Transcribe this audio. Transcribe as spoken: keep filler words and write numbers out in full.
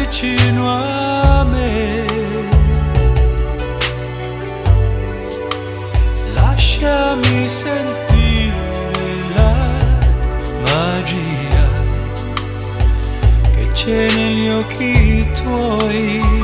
vicino a me. Lasciami sentire la magia che c'è negli occhi tuoi.